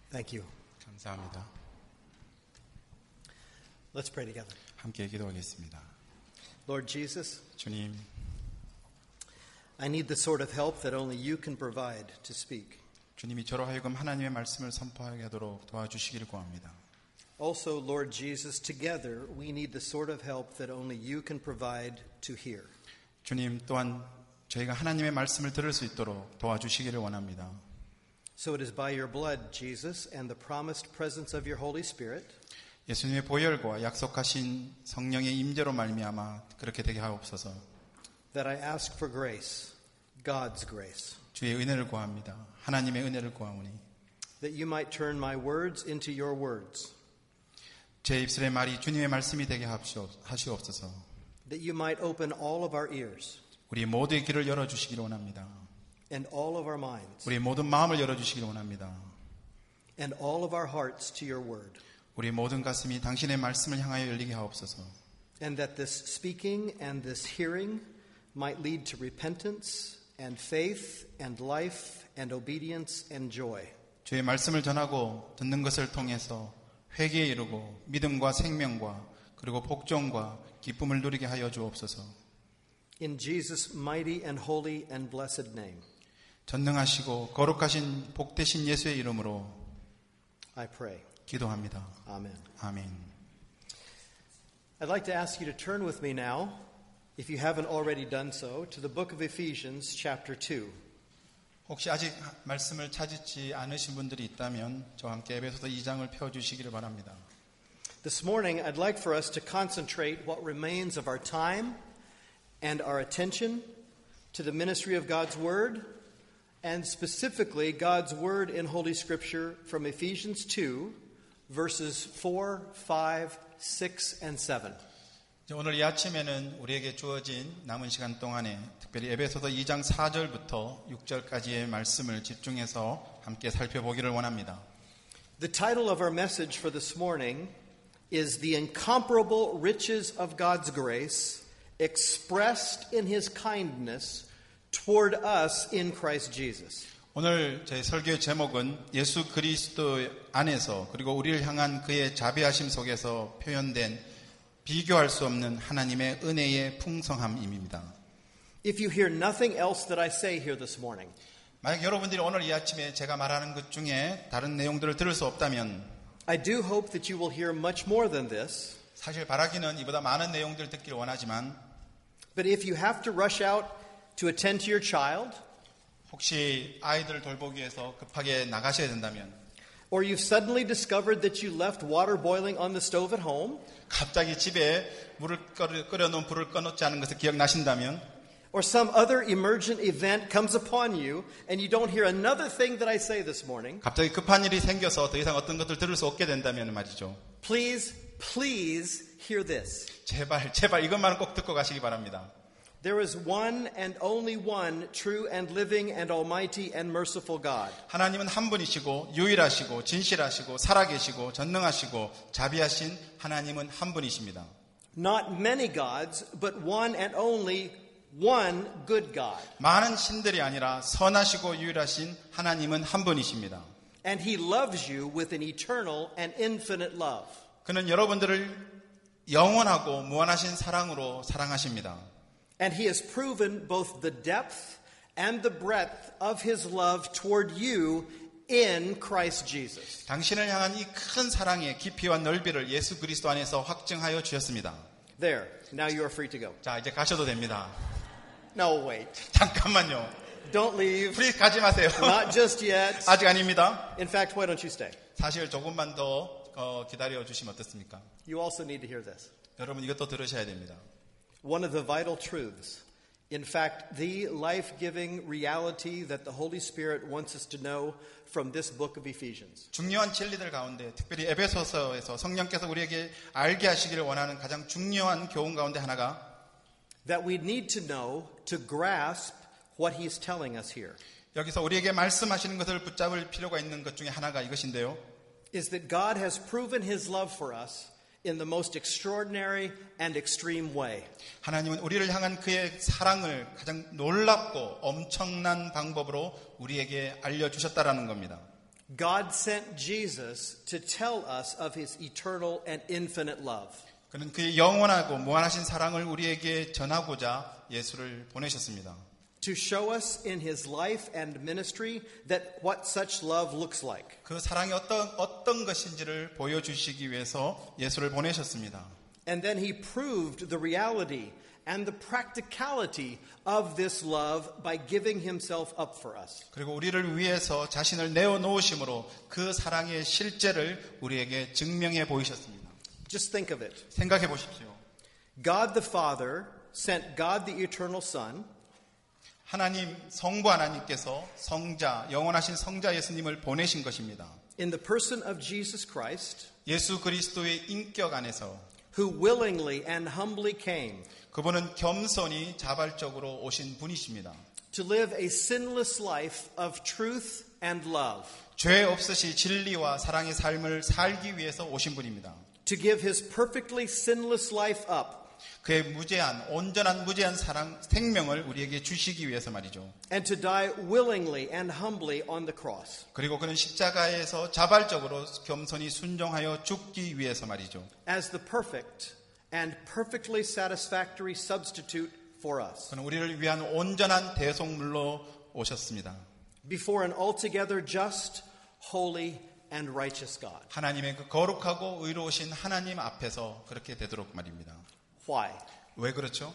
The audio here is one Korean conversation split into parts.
Thank you. 감사합니다. Let's pray together. 함께 기도하겠습니다. Lord Jesus, 주님, I need the sort of help that only you can provide to speak. 주님이 저로 하여금 하나님의 말씀을 선포하게 하도록 도와주시기를 구합니다. Also, Lord Jesus, together we need the sort of help that only you can provide to hear. 주님 또한 저희가 하나님의 말씀을 들을 수 있도록 도와주시기를 원합니다. So it is by your blood, Jesus, and the promised presence of your Holy Spirit 예수님의 보혈과 약속하신 성령의 임재로 말미암아 그렇게 되게 하옵소서. that I ask for grace, God's grace, 주의 은혜를 구합니다. 하나님의 은혜를 구하오니 that you might turn my words into your words, 제 입술의 말이 주님의 말씀이 되게 하시옵소서. that you might open all of our ears 우리 모두의 귀를 열어주시기를 원합니다. and all of our minds 우리 모든 마음을 열어주시기를 원합니다. and all of our hearts to your word. 우리 모든 가슴이 당신의 말씀을 향하여 열리게 하옵소서. And that this speaking and this hearing might lead to repentance and faith and life and obedience and joy. 주의 말씀을 전하고 듣는 것을 통해서 회개에 이르고 믿음과 생명과 그리고 복종과 기쁨을 누리게 하여 주옵소서. In Jesus' mighty and holy and blessed name, 전능하시고 거룩하신 복되신 예수의 이름으로 I pray. 기도합니다. Amen. 아멘. I'd like to ask you to turn with me now, if you haven't already done so, to the book of Ephesians, chapter 2. 혹시 아직 말씀을 찾지 않으신 분들이 있다면 저와 함께 에베소서 2장을 펴주시기를 바랍니다. This morning, I'd like for us to concentrate what remains of our time and our attention to the ministry of God's Word, and specifically God's Word in Holy Scripture from Ephesians 2, verses 4, 5, 6, and 7. 오늘 이 아침에는 우리에게 주어진 남은 시간 동안에 특별히 에베소서 2장 4절부터 6절까지의 말씀을 집중해서 함께 살펴보기를 원합니다. The title of our message for this morning is The Incomparable Riches of God's Grace Expressed in His Kindness Toward Us in Christ Jesus. 오늘 제 설교의 제목은 예수 그리스도 안에서 그리고 우리를 향한 그의 자비하심 속에서 표현된 비교할 수 없는 하나님의 은혜의 풍성함입니다. If you hear nothing else that I say here this morning, 만약 여러분들이 오늘 이 아침에 제가 말하는 것 중에 다른 내용들을 들을 수 없다면 I do hope that you will hear much more than this. 사실 바라기는 이보다 많은 내용들을 듣기를 원하지만 But if you have to rush out to attend to your child, 혹시 아이들을 돌보기 위해서 급하게 나가셔야 된다면 or you've suddenly discovered that you left water boiling on the stove at home, 갑자기 집에 물을 끓여놓은 불을 꺼놓지 않은 것을 기억나신다면 or some other emergent event comes upon you and you don't hear another thing that I say this morning, 갑자기 급한 일이 생겨서 더 이상 어떤 것들 들을 수 없게 된다면 말이죠. please hear this. 제발 이것만은 꼭 듣고 가시기 바랍니다. There is one and only one true and living and almighty and merciful God. 하나님은 한 분이시고 유일하시고 진실하시고 살아계시고 전능하시고 자비하신 하나님은 한 분이십니다. Not many gods, but one and only one good God. 많은 신들이 아니라 선하시고 유일하신 하나님은 한 분이십니다. And He loves you with an eternal and infinite love. 그는 여러분들을 영원하고 무한하신 사랑으로 사랑하십니다. And He has proven both the depth and the breadth of His love toward you in Christ Jesus. 당신을 향한 이 큰 사랑의 깊이와 넓이를 예수 그리스도 안에서 확증하여 주셨습니다. There. Now you are free to go. 자, 이제 가셔도 됩니다. No, wait. 잠깐만요. Don't leave. 프리즈 가지 마세요. Not just yet. 아직 아닙니다. In fact, why don't you stay? 사실 조금만 더 기다려 주시면 어떻습니까? You also need to hear this. 여러분 이것도 들으셔야 됩니다. One of the vital truths, in fact, the life-giving reality that the Holy Spirit wants us to know from this book of Ephesians. 중요한 진리들 가운데 특별히 에베소서에서 성령께서 우리에게 알게 하시기를 원하는 가장 중요한 교훈 가운데 하나가 That we need to know to grasp what He's telling us here. 여기서 우리에게 말씀하시는 것을 붙잡을 필요가 있는 것 중에 하나가 이것인데요. Is that God has proven His love for us in the most extraordinary and extreme way. 하나님은 우리를 향한 그의 사랑을 가장 놀랍고 엄청난 방법으로 우리에게 알려주셨다라는 겁니다. God sent Jesus to tell us of his eternal and infinite love. 그는 그의 영원하고 무한하신 사랑을 우리에게 전하고자 예수를 보내셨습니다. To show us in his life and ministry that what such love looks like. 그 사랑이 어떤 것인지를 보여주시기 위해서 예수를 보내셨습니다. And then he proved the reality and the practicality of this love by giving himself up for us. 그리고 우리를 위해서 자신을 내어놓으심으로 그 사랑의 실제를 우리에게 증명해 보이셨습니다. Just think of it. 생각해 보십시오. God the Father sent God the eternal Son 하나님, 성부 하나님께서 성자, 영원하신 성자 예수님을 보내신 것입니다. in the person of Jesus Christ, 예수 그리스도의 인격 안에서 who willingly and humbly came 그분은 겸손히 자발적으로 오신 분이십니다. to live a sinless life of truth and love, 죄 없으시 진리와 사랑의 삶을 살기 위해서 오신 분입니다. to give his perfectly sinless life up, 그의 온전한 무제한 사랑, 생명을 우리에게 주시기 위해서 말이죠. and to die willingly and humbly on the cross. 그리고 그는 십자가에서 자발적으로 겸손히 순종하여 죽기 위해서 말이죠. As the perfect and perfectly satisfactory substitute for us. 그는 우리를 위한 온전한 대속물로 오셨습니다. Before an altogether just, holy, and righteous God. 하나님의 그 거룩하고 의로우신 하나님 앞에서 그렇게 되도록 말입니다. Why? 왜 그렇죠?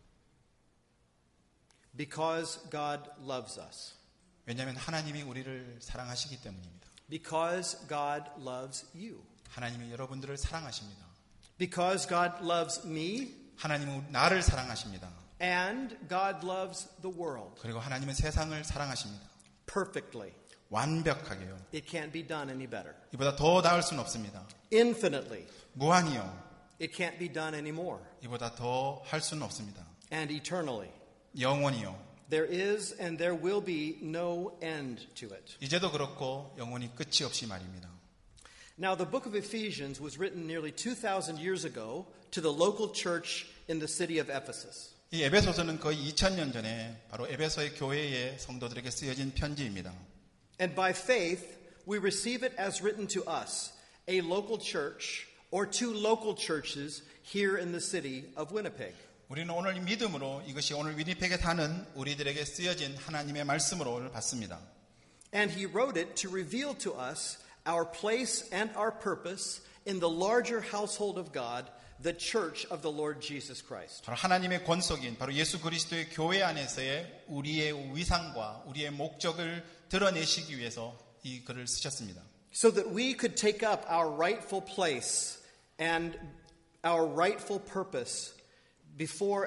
Because God loves us. 왜냐하면 하나님이 우리를 사랑하시기 때문입니다. Because God loves you. 하나님이 여러분들을 사랑하십니다. Because God loves me. 하나님은 나를 사랑하십니다. And God loves the world. 그리고 하나님은 세상을 사랑하십니다. Perfectly. 완벽하게요. It can't be done any better. 이보다 더 나을 수는 없습니다. Infinitely. 무한히요. It can't be done anymore. 이보다 더 할 수는 없습니다. And eternally. 영원히요. There is and there will be no end to it. 이제도 그렇고 영원히 끝이 없이 말입니다. Now, the book of Ephesians was written nearly 2,000 years ago to the local church in the city of Ephesus. 이 에베소서는 거의 2000년 전에 바로 에베소의 교회의 성도들에게 쓰여진 편지입니다. And by faith, we receive it as written to us, a local church or two local churches here in the city of Winnipeg. 우리는 오늘 믿음으로 이것이 오늘 위니펙에 사는 우리들에게 쓰여진 하나님의 말씀으로 받습니다. And he wrote it to reveal to us our place and our purpose in the larger household of God, the church of the Lord Jesus Christ. 바로 하나님의 권속인 바로 예수 그리스도의 교회 안에서의 우리의 위상과 우리의 목적을 드러내시기 위해서 이 글을 쓰셨습니다. So that we could take up our rightful place and our rightful purpose before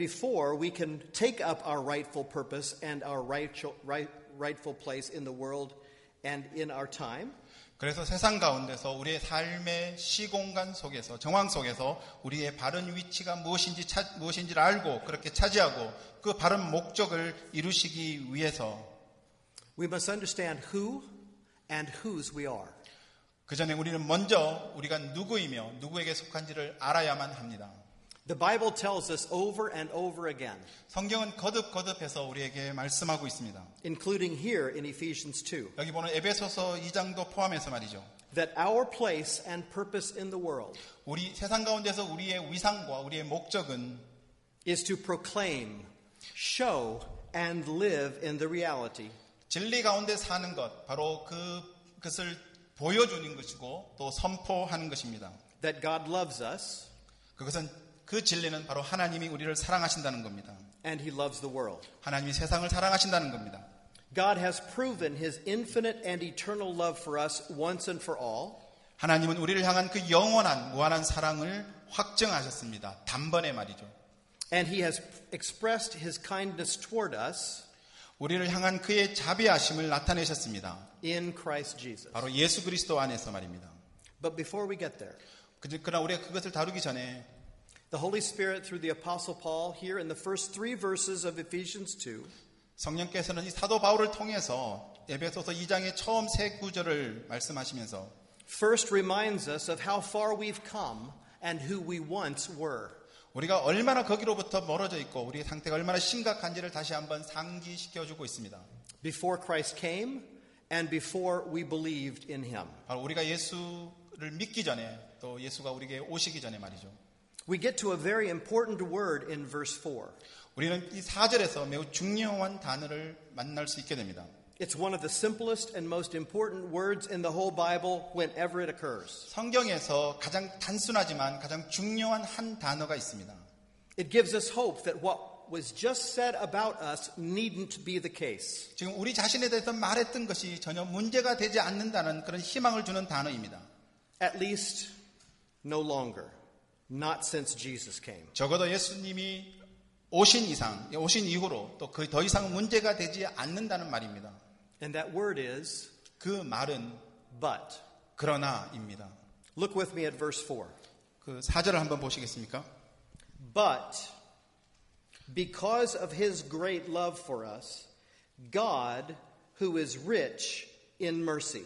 we can take up our rightful purpose and our rightful place in the world and in our time. 그래서 세상 가운데서 우리의 삶의 시공간 속에서 정황 속에서 우리의 바른 위치가 무엇인지를 알고 그렇게 차지하고 그 바른 목적을 이루시기 위해서 We must understand who and whose we are. 그 전에 우리는 먼저 우리가 누구이며 누구에게 속한지를 알아야만 합니다. The Bible tells us over and over again, 성경은 거듭해서 우리에게 말씀하고 있습니다. including here in Ephesians 2, 여기 보는 에베소서 2장도 포함해서 말이죠. that our place and purpose in the world 우리 세상 가운데서 우리의 위상과 우리의 목적은 is to proclaim, show, and live in the reality 진리 가운데 사는 것, 바로 그것을 보여주는 것이고 또 선포하는 것입니다. that God loves us 그 진리는 바로 하나님이 우리를 사랑하신다는 겁니다. and He loves the world. 하나님이 세상을 사랑하신다는 겁니다. God has proven His infinite and eternal love for us once and for all. 하나님은 우리를 향한 그 영원한 무한한 사랑을 확정하셨습니다. 단번에 말이죠. And He has expressed His kindness toward us 우리를 향한 그의 자비하심을 나타내셨습니다. in Christ Jesus. 바로 예수 그리스도 안에서 말입니다. But before we get there, 그러나 우리가 그것을 다루기 전에 the Holy Spirit through the Apostle Paul here in the first 3 verses of Ephesians 2 성령께서는 이 사도 바울을 통해서 에베소서 2장의 처음 3구절을 말씀하시면서 first reminds us of how far we've come and who we once were. 우리가 얼마나 거기로부터 멀어져 있고 우리의 상태가 얼마나 심각한지를 다시 한번 상기시켜주고 있습니다. Before Christ came and before we believed in him. 바로 우리가 예수를 믿기 전에 또 예수가 우리에게 오시기 전에 말이죠. We get to a very important word in verse 4. 우리는 이 4절에서 매우 중요한 단어를 만날 수 있게 됩니다. It's one of the simplest and most important words in the whole Bible whenever it occurs. 성경에서 가장 단순하지만 가장 중요한 한 단어가 있습니다. It gives us hope that what was just said about us needn't be the case. 지금 우리 자신에 대해서 말했던 것이 전혀 문제가 되지 않는다는 그런 희망을 주는 단어입니다. At least no longer. Not since Jesus came. 적어도 예수님이 오신 이후로 또 그 더 이상 문제가 되지 않는다는 말입니다. And that word is 그 말은 but. 그러나입니다. Look with me at verse 4. 그 4절을 한번 보시겠습니까? But because of his great love for us, God, who is rich in mercy.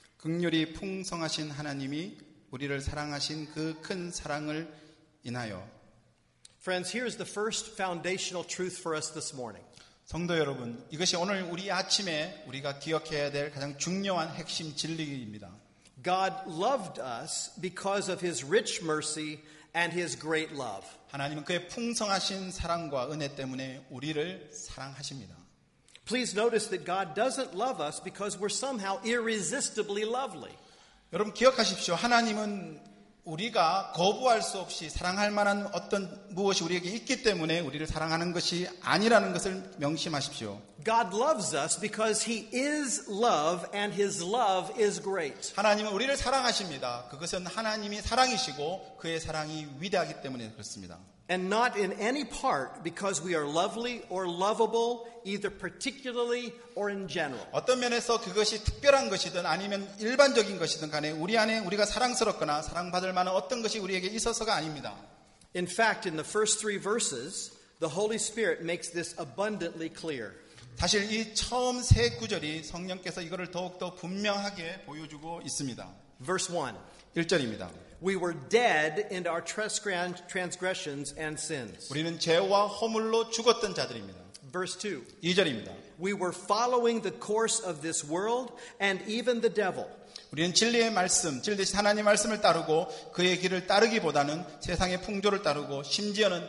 긍휼이 풍성하신 하나님이 우리를 사랑하신 그 큰 사랑을 인하여. Friends, here's the first foundational truth for us this morning. 성도 여러분, 이것이 오늘 우리 아침에 우리가 기억해야 될 가장 중요한 핵심 진리입니다. God loved us because of his rich mercy and his great love. 하나님은 그의 풍성하신 사랑과 은혜 때문에 우리를 사랑하십니다. Please notice that God doesn't love us because we're somehow irresistibly lovely. 여러분 기억하십시오. 하나님은 우리가 거부할 수 없이 사랑할 만한 어떤 무엇이 우리에게 있기 때문에 우리를 사랑하는 것이 아니라는 것을 명심하십시오. God loves us because he is love and his love is great. 하나님은 우리를 사랑하십니다. 그것은 하나님이 사랑이시고 그의 사랑이 위대하기 때문에 그렇습니다. And not in any part because we are lovely or lovable, either particularly or in general. 어떤 면에서 그것이 특별한 것이든 아니면 일반적인 것이든 간에 우리 안에 우리가 사랑스럽거나 사랑받을 만한 어떤 것이 우리에게 있어서가 아닙니다. In fact, in the first 3 verses, the Holy Spirit makes this abundantly clear. 사실 이 처음 세 구절이 성령께서 이거를 더욱더 분명하게 보여주고 있습니다. Verse 1. 1절입니다. We were dead in our transgressions and sins. 우리는 죄와 허물로 죽었던 자들입니다. Verse 2. 2절입니다. We were following the course of this world and even the devil. 우리는 진리의 말씀, 진리 대신 하나님의 말씀을 따르고 그의 길을 따르기보다는 세상의 풍조를 따르고 심지어는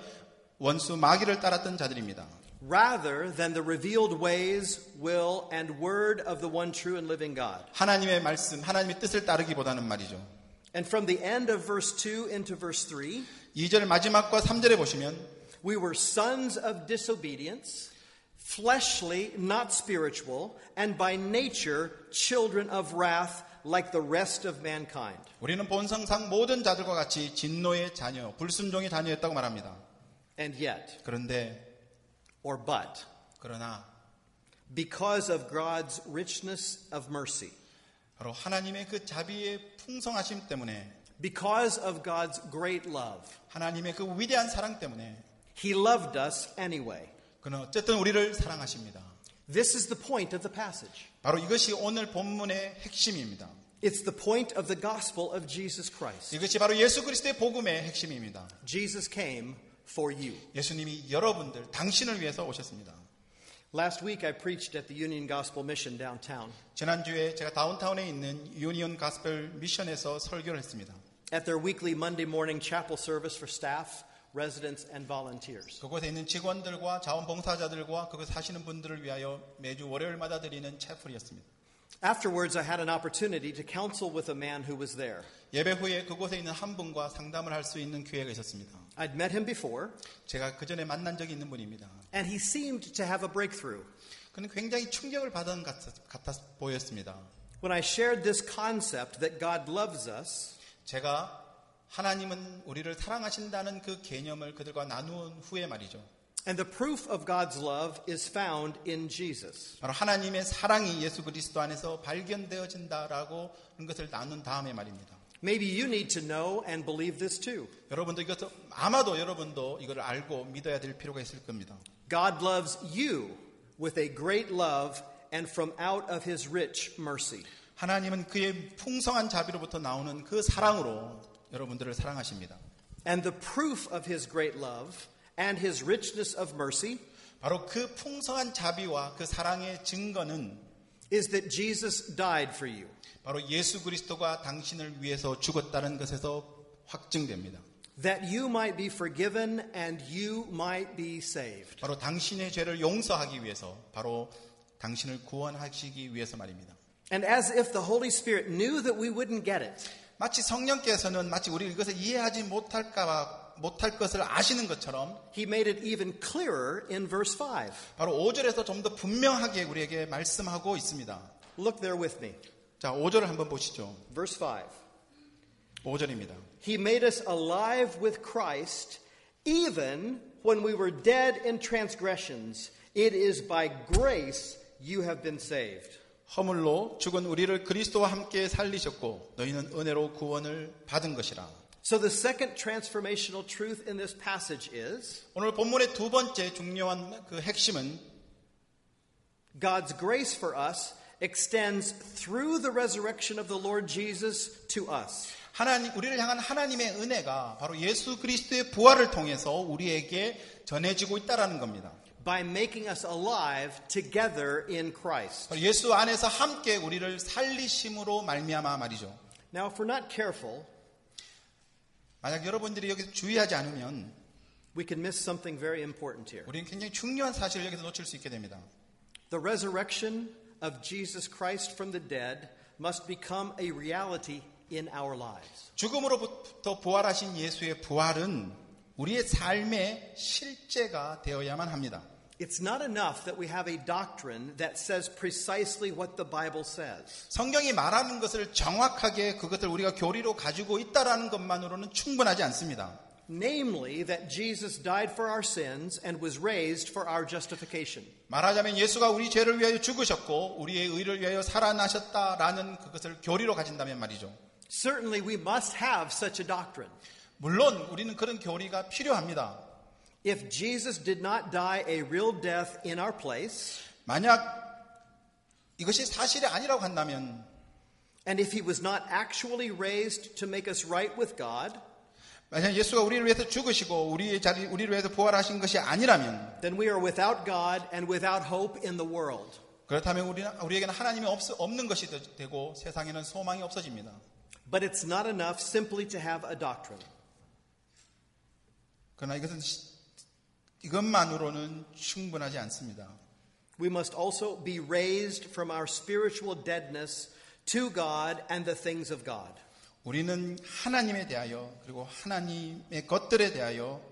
원수 마귀를 따랐던 자들입니다. Rather than the revealed ways, will, and word of the one true and living God. 하나님의 말씀, 하나님의 뜻을 따르기보다는 말이죠. And from the end of verse 2 into verse 3, 2절 마지막과 3절에 보시면 we were sons of disobedience, fleshly, not spiritual, and by nature children of wrath like the rest of mankind. 우리는 본성상 모든 자들과 같이 진노의 자녀, 불순종의 자녀였다고 말합니다. And yet, 그런데 or but, 그러나 because of God's richness of mercy, 바로 하나님의 그 자비의 풍성하심 때문에 because of God's great love, 하나님의 그 위대한 사랑 때문에 He loved us anyway. 그는 어쨌든 우리를 사랑하십니다. This is the point of the passage. 바로 이것이 오늘 본문의 핵심입니다. It's the point of the gospel of Jesus Christ. 이것이 바로 예수 그리스도의 복음의 핵심입니다. Jesus came for you. 예수님이 여러분들, 당신을 위해서 오셨습니다. Last week I preached at the Union Gospel Mission downtown. 지난주에 제가 다운타운에 있는 유니온 가스펠 미션에서 설교를 했습니다. At their weekly Monday morning chapel service for staff, residents, and volunteers. 그곳에 있는 직원들과 자원봉사자들과 그곳에 사시는 분들을 위하여 매주 월요일마다 드리는 채플이었습니다. Afterwards, I had an opportunity to counsel with a man who was there. 예배 후에 그곳에 있는 한 분과 상담을 할 수 있는 기회가 있었습니다. I'd met him before, 제가 그 전에 만난 적이 있는 분입니다. and he seemed to have a breakthrough. 그는 굉장히 충격을 받은 같아 보였습니다. When I shared this concept that God loves us, 제가 하나님은 우리를 사랑하신다는 그 개념을 그들과 나누은 후에 말이죠. and the proof of God's love is found in Jesus. 바로 하나님의 사랑이 예수 그리스도 안에서 발견되어진다라고 하는 것을 나눈 다음에 말입니다. Maybe you need to know and believe this too. 여러분도 이것도 아마도 여러분도 이걸 알고 믿어야 될 필요가 있을 겁니다. God loves you with a great love and from out of his rich mercy. 하나님은 그의 풍성한 자비로부터 나오는 그 사랑으로 여러분들을 사랑하십니다. And the proof of his great love and his richness of mercy 바로 그 풍성한 자비와 그 사랑의 증거는 is that Jesus died for you. 바로 예수 그리스도가 당신을 위해서 죽었다는 것에서 확증됩니다. That you might be forgiven and you might be saved. 바로 당신의 죄를 용서하기 위해서, 바로 당신을 구원하시기 위해서 말입니다. And as if the Holy Spirit knew that we wouldn't get it. 마치 성령께서는 마치 우리 이것을 이해하지 못할 것을 아시는 것처럼 He made it even clearer in verse 5. 바로 5절에서 좀 더 분명하게 우리에게 말씀하고 있습니다. Look there with me. 자, 5절을 한번 보시죠. Verse 5. 5절입니다. He made us alive with Christ even when we were dead in transgressions. It is by grace you have been saved. 허물로 죽은 우리를 그리스도와 함께 살리셨고 너희는 은혜로 구원을 받은 것이라. So the second transformational truth in this passage is 오늘 본문의 두 번째 중요한 그 핵심은 God's grace for us extends through the resurrection of the Lord Jesus to us. 우리를 향한 하나님의 은혜가 바로 예수 그리스도의 부활을 통해서 우리에게 전해지고 있다는 겁니다. By making us alive together in Christ. 예수 안에서 함께 우리를 살리심으로 말미암아 말이죠. Now, if we're not careful, 만약 여러분들이 여기서 주의하지 않으면 we can miss something very important here. 우리는 굉장히 중요한 사실을 여기서 놓칠 수 있게 됩니다. The resurrection of Jesus Christ from the dead must become a reality in our lives. 죽음으로부터 부활하신 예수의 부활은 우리의 삶의 실제가 되어야만 합니다. It's not enough that we have a doctrine that says precisely what the Bible says. 성경이 말하는 것을 정확하게 그것을 우리가 교리로 가지고 있다라는 것만으로는 충분하지 않습니다. Namely, that Jesus died for our sins and was raised for our justification. 말하자면 예수가 우리 죄를 위하여 죽으셨고 우리의 의를 위하여 살아나셨다라는 그것을 교리로 가진다면 말이죠. Certainly, we must have such a doctrine. 물론 우리는 그런 교리가 필요합니다. If Jesus did not die a real death in our place, 만약 이것이 사실이 아니라고 한다면, and if he was not actually raised to make us right with God, 만약 예수가 우리를 위해서 죽으시고 우리를 위해서 부활하신 것이 아니라면, then we are without God and without hope in the world. 그렇다면 우리에게는 하나님이 없는 것이 되고 세상에는 소망이 없어집니다. But it's not enough simply to have a doctrine. 그러나 이것만으로는 충분하지 않습니다. We must also be raised from our spiritual deadness to God and the things of God. 우리는 하나님에 대하여 그리고 하나님의 것들에 대하여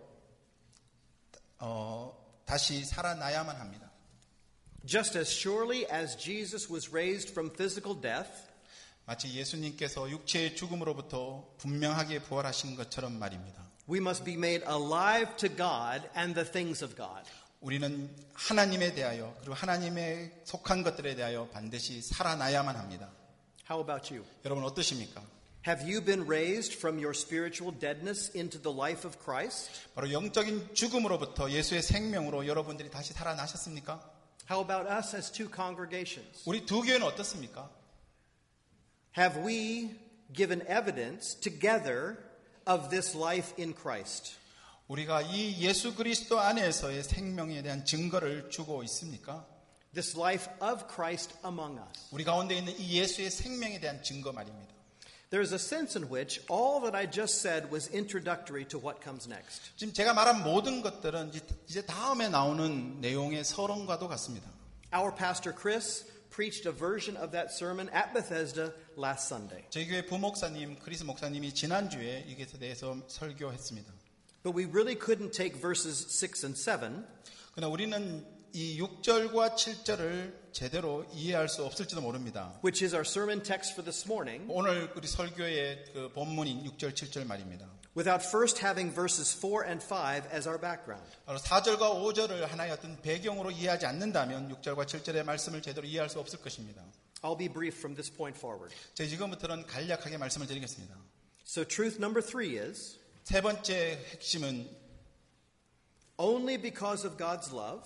다시 살아나야만 합니다. Just as surely as Jesus was raised from physical death, 마치 예수님께서 육체의 죽음으로부터 분명하게 부활하신 것처럼 말입니다. we must be made alive to God and the things of God. 우리는 하나님에 대하여 그리고 하나님의 속한 것들에 대하여 반드시 살아나야만 합니다. How about you? 여러분 어떠십니까? Have you been raised from your spiritual deadness into the life of Christ? 바로 영적인 죽음으로부터 예수의 생명으로 여러분들이 다시 살아나셨습니까? How about us as two congregations? 우리 두 교회는 어떻습니까? Have we given evidence together of this life in Christ? 우리가 이 예수 그리스도 안에서의 생명에 대한 증거를 주고 있습니까? This life of Christ among us. 우리 가운데 있는 이 예수의 생명에 대한 증거 말입니다. There is a sense in which all that I just said was introductory to what comes next. 지금 제가 말한 모든 것들은 이제 다음에 나오는 내용의 서론과도 같습니다. Our pastor Chris preached a version of that sermon at Bethesda last Sunday. 저희 교회 부목사님 크리스 목사님이 지난주에 이것에 대해서 설교했습니다. But we really couldn't take verses 6 and 7 그러나 우리는 이 6절과 7절을 제대로 이해할 수 없을지도 모릅니다. which is our sermon text for this morning, 오늘 우리 설교의 그 본문인 6절 7절 말입니다. without first having verses 4 and 5 as our background. 바로 4절과 5절을 하나의 어떤 배경으로 이해하지 않는다면 6절과 7절의 말씀을 제대로 이해할 수 없을 것입니다. I'll be brief from this point forward. 제가 지금부터는 간략하게 말씀을 드리겠습니다. So truth number 3 is, 세 번째 핵심은 only because of God's love,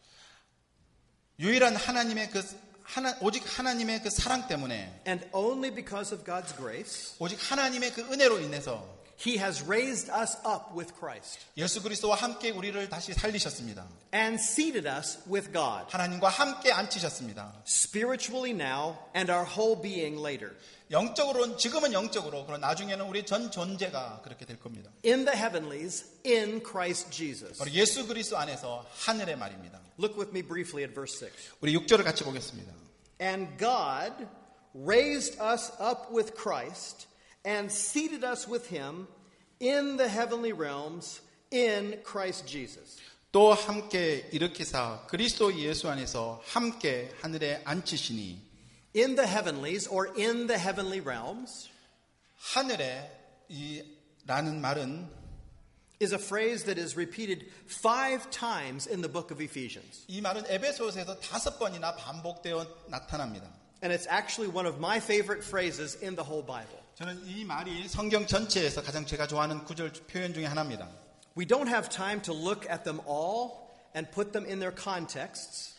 유일한 하나님의 오직 하나님의 그 사랑 때문에 and only because of God's grace, 오직 하나님의 그 은혜로 인해서 He has raised us up with Christ 예수 그리스도와 함께 우리를 다시 살리셨습니다. and seated us with God, 하나님과 함께 앉히셨습니다. spiritually now and our whole being later, 영적으로는 지금은 영적으로 그러나 나중에는 우리 전 존재가 그렇게 될 겁니다. in the heavenlies in Christ Jesus. 바로 예수 그리스도 안에서 하늘의 말입니다. Look with me briefly at verse 6. 우리 6절을 같이 보겠습니다. And God raised us up with Christ and seated us with him in the heavenly realms in Christ Jesus. 또 함께 일으키사 그리스도 예수 안에서 함께 하늘에 앉히시니. In the heavenlies or in the heavenly realms 하늘에 라는 말은 is a phrase that is repeated 5 times in the book of Ephesians. 이 말은 에베소서에서 5번이나 반복되어 나타납니다. And it's actually one of my favorite phrases in the whole Bible. 저는 이 말이 성경 전체에서 가장 제가 좋아하는 구절 표현 중에 하나입니다. We don't have time to look at them all and put them in their contexts.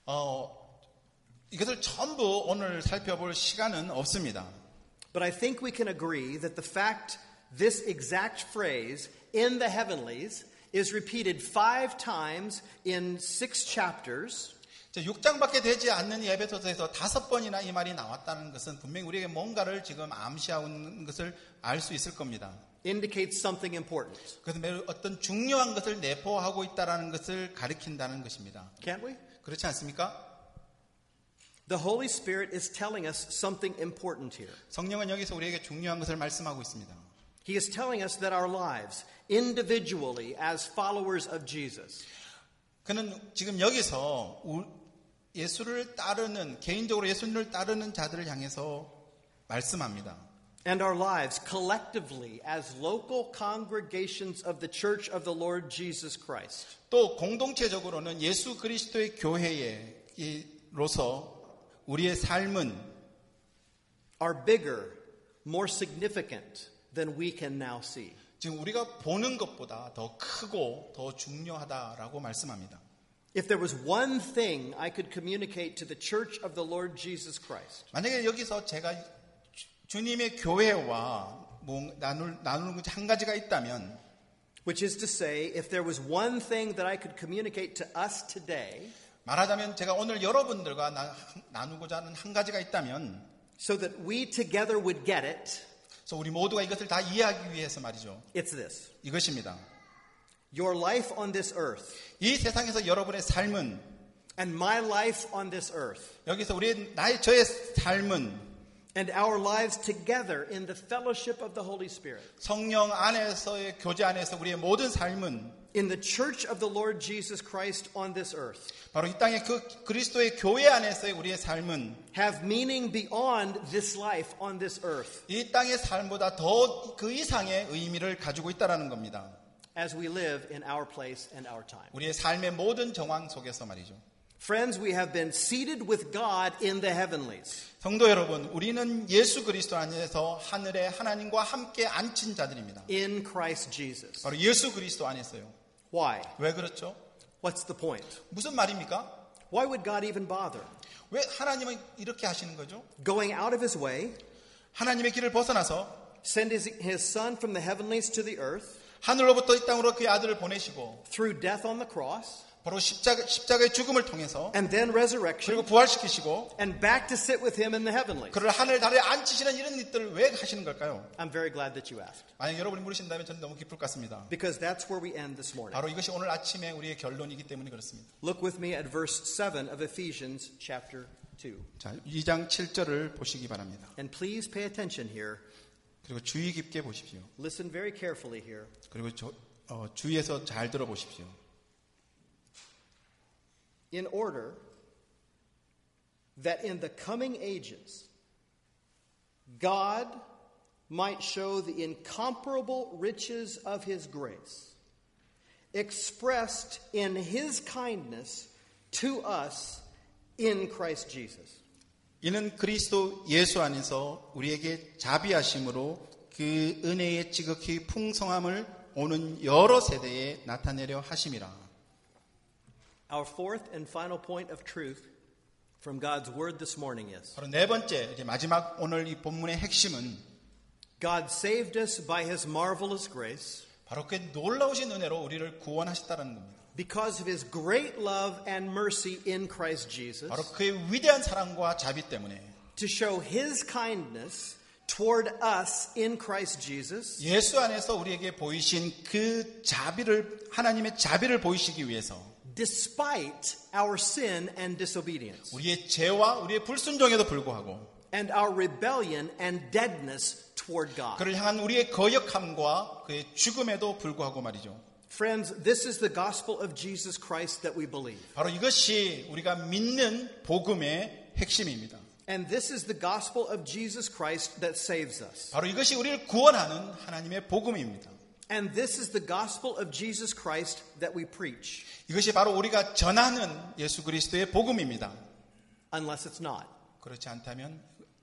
이것을 전부 오늘 살펴볼 시간은 없습니다. But I think we can agree that the fact this exact phrase in the heavenlies is repeated 5 times in 6 chapters 6장밖에 되지 않는 이 에베소서에서 5번이나 이 말이 나왔다는 것은 분명히 우리에게 뭔가를 지금 암시하고 있는 것을 알 수 있을 겁니다. indicates something important. 그래서 매우 어떤 중요한 것을 내포하고 있다는 것을 가리킨다는 것입니다. Can't we? 그렇지 않습니까? The Holy Spirit is telling us something important here. 성령은 여기서 우리에게 중요한 것을 말씀하고 있습니다. He is telling us that our lives, individually as followers of Jesus, 그는 지금 여기서 예수를 따르는 개인적으로 예수님을 따르는 자들을 향해서 말씀합니다. and our lives collectively as local congregations of the Church of the Lord Jesus Christ, 또 공동체적으로는 예수 그리스도의 교회로서 우리의 삶은 are bigger, more significant than we can now see. 지금 우리가 보는 것보다 더 크고 더 중요하다라고 말씀합니다. If there was one thing I could communicate to the Church of the Lord Jesus Christ, 만약에 여기서 제가 주님의 교회와 나누는 것 한 가지가 있다면, which is to say, if there was one thing that I could communicate to us today, 말하자면 제가 오늘 여러분들과 나누고자 하는 한 가지가 있다면, so that we together would get it, 그래서 우리 모두가 이것을 다 이해하기 위해서 말이죠. it's this. 이것입니다. Your life on this earth 이 세상에서 여러분의 삶은 and my life on this earth 여기서 저의 삶은 and our lives together in the fellowship of the Holy Spirit, 성령 안에서의 교제 안에서 우리의 모든 삶은 in the Church of the Lord Jesus Christ on this earth, 바로 이 땅의 그 그리스도의 교회 안에서의 우리의 삶은 have meaning beyond this life on this earth 이 땅의 삶보다 더 그 이상의 의미를 가지고 있다는 겁니다. as we live in our place and our time. 우리의 삶의 모든 정황 속에서 말이죠. Friends, we have been seated with God in the heavenlies. 성도 여러분, 우리는 예수 그리스도 안에서 하늘에 하나님과 함께 앉힌 자들입니다. In Christ Jesus. 바로 예수 그리스도 안에서요. Why? 왜 그렇죠? What's the point? 무슨 말입니까? Why would God even bother? 왜 하나님은 이렇게 하시는 거죠? Going out of his way, 하나님의 길을 벗어나서 send his son from the heavenlies to the earth 하늘로부터 이 땅으로 그의 아들을 보내시고 through death on the cross, 바로 십자가의 죽음을 통해서 and then resurrection, 그리고 부활시키시고 and back to sit with him in the heavenlies. 그를 하늘 달에 앉히시는 이런 일들을 왜 하시는 걸까요? I'm very glad that you asked, 만약 여러분이 물으신다면 저는 너무 기쁠 것 같습니다. because that's where we end this morning. 바로 이것이 오늘 아침에 우리의 결론이기 때문에 그렇습니다. Look with me at verse 7 of Ephesians chapter 2. 자, 2장 7절을 보시기 바랍니다. And please pay attention here. 그리고 주의 깊게 보십시오. Listen very carefully here. 그리고 주의해서 잘 들어보십시오. In order that in the coming ages God might show the incomparable riches of his grace expressed in his kindness to us in Christ Jesus. 이는 그리스도 예수 안에서 우리에게 자비하심으로 그 은혜의 지극히 풍성함을 오는 여러 세대에 나타내려 하심이라. Our fourth and final point of truth from God's word this morning is 바로 네 번째, 이제 마지막 오늘 이 본문의 핵심은 God saved us by his marvelous grace 바로 그 놀라우신 은혜로 우리를 구원하셨다는 겁니다. because of his great love and mercy in Christ Jesus 바로 그의 위대한 사랑과 자비 때문에 to show his kindness toward us in Christ Jesus 예수 안에서 우리에게 보이신 그 자비를 하나님의 자비를 보이시기 위해서 despite our sin and disobedience 우리의 죄와 우리의 불순종에도 불구하고 and our rebellion and deadness toward God. 그를 향한 우리의 거역함과 그의 죽음에도 불구하고 말이죠. Friends, this is the gospel of Jesus Christ that we believe. 바로 이것이 우리가 믿는 복음의 핵심입니다. And this is the gospel of Jesus Christ that saves us. 바로 이것이 우리를 구원하는 하나님의 복음입니다. And this is the gospel of Jesus Christ that we preach. 이것이 바로 우리가 전하는 예수 그리스도의 복음입니다. Unless it's not. 그렇지 않다면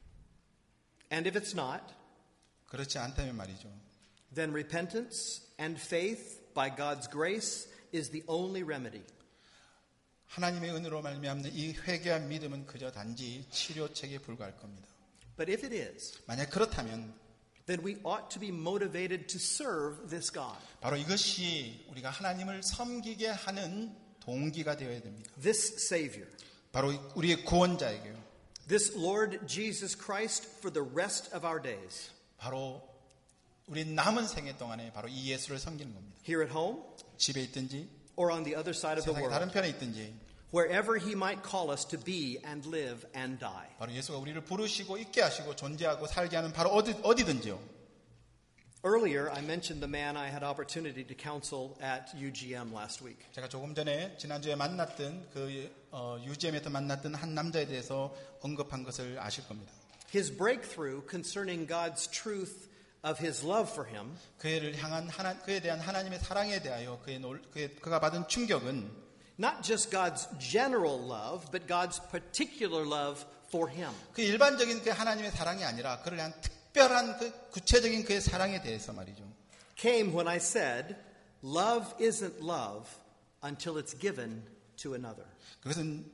And if it's not, 그렇지 않다면 말이죠. then repentance and faith by God's grace is the only remedy. 하나님의 은혜로 말미암는 이 회개한 믿음은 그저 단지 치료책에 불과할 겁니다. But if it is, 만약 그렇다면 then we ought to be motivated to serve this God. 바로 이것이 우리가 하나님을 섬기게 하는 동기가 되어야 됩니다. This Savior. 바로 우리의 구원자에게요. This Lord Jesus Christ for the rest of our days. 바로 우리 남은 생애 동안에 바로 이 예수를 섬기는 겁니다. Here at home 집에 있든지 or on the other side of the 세상의 다른 world. 편에 있든지 Wherever he might call us to be and live and die. 바로 예수가 우리를 부르시고 있게 하시고 존재하고 살게 하는 바로 어디든지요. Earlier, I mentioned the man I had opportunity to counsel at UGM last week. 제가 조금 전에 지난주에 만났던 그 UGM에서 만났던 한 남자에 대해서 언급한 것을 아실 겁니다. His breakthrough concerning God's truth of his love for him 그에 대한 하나님의 사랑에 대하여 그가 받은 충격은 not just God's general love, but God's particular love for him. 그 일반적인 그 하나님의 사랑이 아니라 그를 향한 특별한 그 구체적인 그의 사랑에 대해서 말이죠. Came when I said, love isn't love until it's given to another. 그것은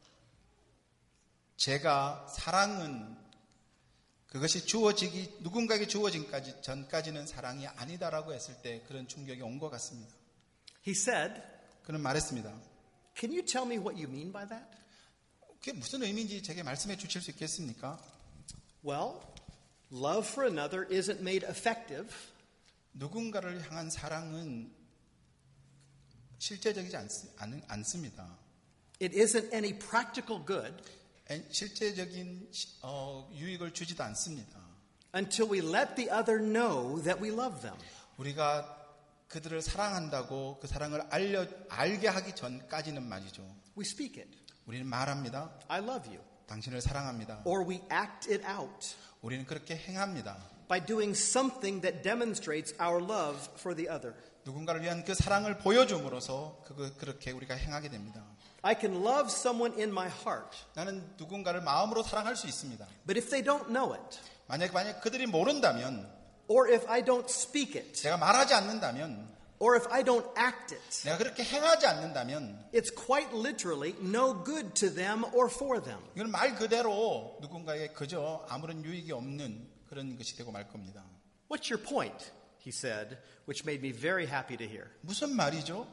제가 사랑은 그것이 누군가에게 주어지기까지 전까지는 사랑이 아니다라고 했을 때 그런 충격이 온 것 같습니다. He said, 그는 말했습니다. can you tell me what you mean by that? 그게 무슨 의미인지 제게 말씀해 주실 수 있겠습니까? Well, love for another isn't made effective 누군가를 향한 사랑은 실제적이지 않습니다. It isn't any practical good 실제적인 유익을 주지도 않습니다. until we let the other know that we love them. 우리가 그들을 사랑한다고 그 사랑을 알게 하기 전까지는 말이죠. We speak it. 우리는 말합니다. I love you. 당신을 사랑합니다. Or we act it out 우리는 그렇게 행합니다. by doing something that demonstrates our love for the other. 누군가를 위한 그 사랑을 보여줌으로써 그렇게 우리가 행하게 됩니다. I can love someone in my heart, 나는 누군가를 마음으로 사랑할 수 있습니다. but if they don't know it, 만약 그들이 모른다면, or if I don't speak it, 내가 말하지 않는다면, or if I don't act it, 내가 그렇게 행하지 않는다면, it's quite literally no good to them or for them. 이건 말 그대로 누군가에게 그저 아무런 유익이 없는 그런 것이 되고 말 겁니다. What's your point? He said, which made me very happy to hear. 무슨 말이죠?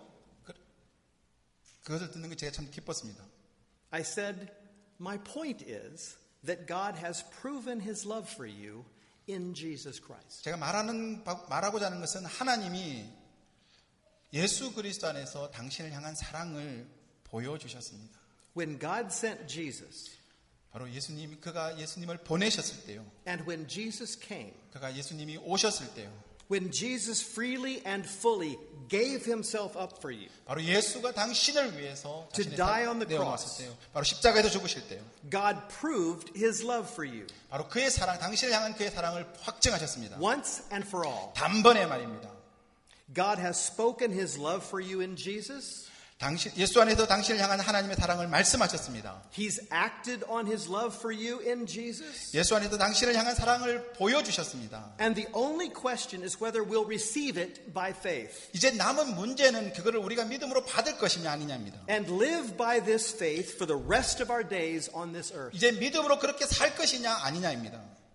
그것을 듣는 게 제가 참 기뻤습니다. I said, my point is that God has proven his love for you in Jesus Christ. 제가 말하고자 하는 것은 하나님이 예수 그리스도 안에서 당신을 향한 사랑을 보여주셨습니다. When God sent Jesus, 바로 그가 예수님을 보내셨을 때요. and when Jesus came, 그가 예수님이 오셨을 때요. when Jesus freely and fully gave himself up for you, 바로 예수가 당신을 위해서 To die on the 내어놨을 때요. 바로 십자가에서 죽으실 때요. God proved his love for you 바로 그의 사랑, 당신을 향한 그의 사랑을 확증하셨습니다. once and for all. 단번에 말입니다. God has spoken his love for you in Jesus. 예수 안에서 당신을 향한 하나님의 사랑을 말씀하셨습니다. He's acted on his love for you in Jesus. 예수 안에서 당신을 향한 사랑을 보여주셨습니다. And the only question is whether we'll receive it by faith. 이제 남은 문제는 그거를 우리가 믿음으로 받을 것이냐 아니냐입니다. And live by this faith for the rest of our days on this earth. 이제 믿음으로 그렇게 살 것이냐 아니냐입니다.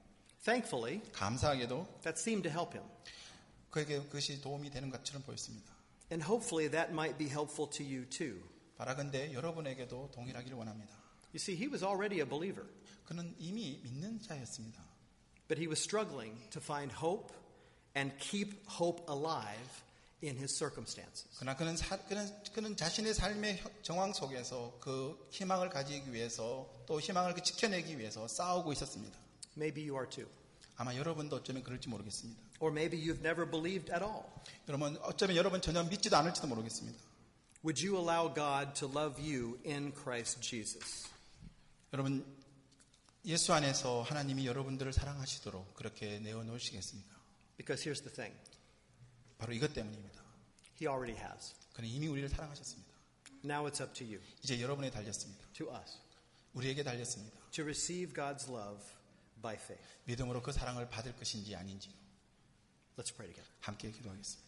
Thankfully, 감사하게도 that seemed to help him. 그에게 그것이 도움이 되는 것처럼 보였습니다. And hopefully that might be helpful to you too. 바라건대 여러분에게도 동일하기를 원합니다. You see, he was already a believer, 그는 이미 믿는 자였습니다. but he was struggling to find hope and keep hope alive in his circumstances. 그러나 그는 자신의 삶의 정황 속에서 그 희망을 가지기 위해서 또 희망을 지켜내기 위해서 싸우고 있었습니다. Maybe you are too. 아마 여러분도 어쩌면 그럴지 모르겠습니다. Or maybe you've never believed at all. 여러분 어쩌면 여러분 전혀 믿지도 않을지도 모르겠습니다. Would you allow God to love you in Christ Jesus? 여러분 예수 안에서 하나님이 여러분들을 사랑하시도록 그렇게 내어놓으시겠습니까? Because here's the thing. 바로 이것 때문입니다. He already has. 그는 이미 우리를 사랑하셨습니다. Now it's up to you, 이제 여러분에 달렸습니다. to us, 우리에게 달렸습니다. to receive God's love by faith. 믿음으로 그 사랑을 받을 것인지 아닌지 Let's pray together. 함께 기도하겠습니다.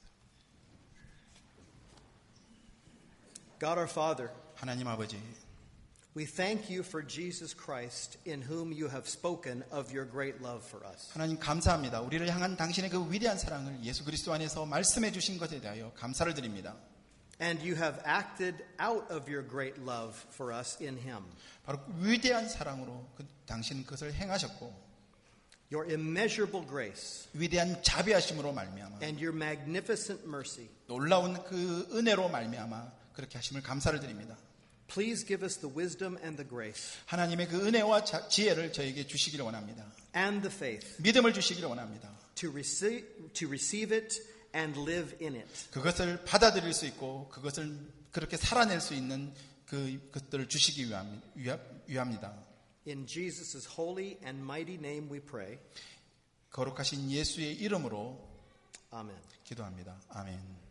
God our Father, 하나님 아버지, we thank you for Jesus Christ in whom you have spoken of your great love for us. 하나님 감사합니다. 우리를 향한 당신의 그 위대한 사랑을 예수 그리스도 안에서 말씀해 주신 것에 대하여 감사를 드립니다. And you have acted out of your great love for us in him. 바로 위대한 사랑으로 당신은 그것을 행하셨고 Your immeasurable grace 위대한 자비하심으로 말미암아 and your magnificent mercy. 놀라운 그 은혜로 말미암아 그렇게 하심을 감사를 드립니다. Please give us the wisdom and the grace 하나님의 그 은혜와 지혜를 저에게 주시기를 원합니다. and the faith 믿음을 주시기를 원합니다. to receive it and live in it. 그것을 받아들일 수 있고 그것을 그렇게 살아낼 수 있는 그것들을 주시기 위함니다. In Jesus' holy and mighty name we pray. 거룩하신 예수의 이름으로 Amen. 기도합니다. 아멘.